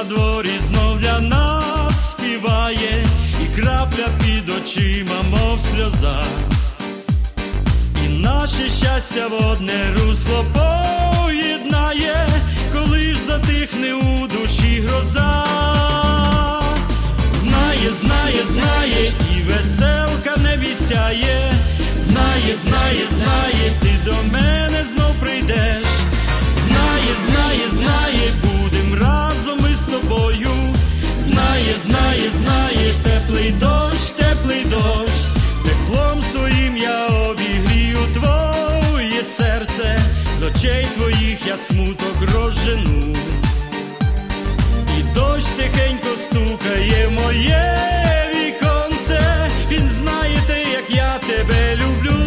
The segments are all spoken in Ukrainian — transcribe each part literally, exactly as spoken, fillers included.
дворі знов для нас співає, і крапля під очима, мов сльоза, і наше щастя в одне русло поєднає, коли ж затихне у душі гроза. Знає, знає, знає, і веселка не вісяє, знає, знає, знає, ти до мене знов прийдеш. Знає, знає, знає, будем разом ми з тобою. Знає, знає, знає, теплий дощ, теплий дощ, теплом своїм я обігрію твоє серце, з очей твоїх я смуток розжену. І дощ тихенько стукає в моє віконце, він знає те, як я тебе люблю.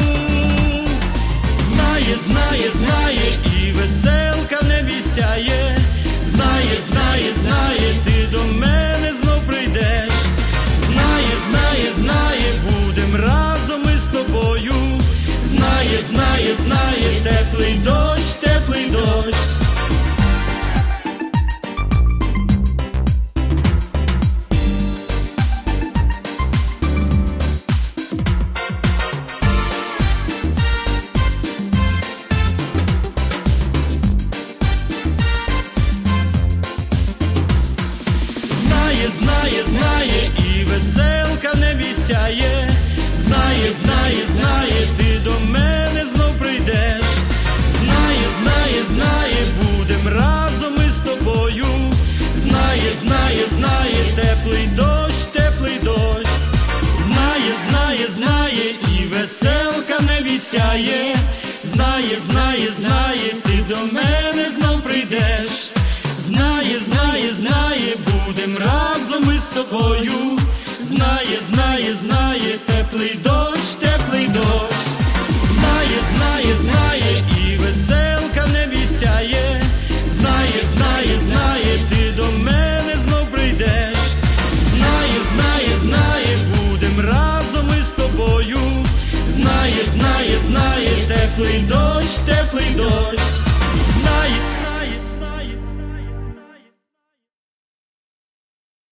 Знає, знає, знає, і веселка не вісяє, знає, знає, знає, ти до мене знов прийдеш. Знає, знає, знає, будем разом ми з тобою. Знає, знає, знає, теплий дощ, теплий дощ. Знає, знає, і веселка не вісяє, знає, знає, знає, ти до мене знов прийдеш. Знає, знає, знає, будем разом ми з тобою. Знає, знає, знає, теплий дощ, теплий дощ. Знає, знає, знає, і веселка не вісяє, знає, знає, знає, ти до мене знов прийдеш. Знає, знає, знає, будем разом ми з тобою. Знає, знає, знає, теплий дощ, теплий дощ.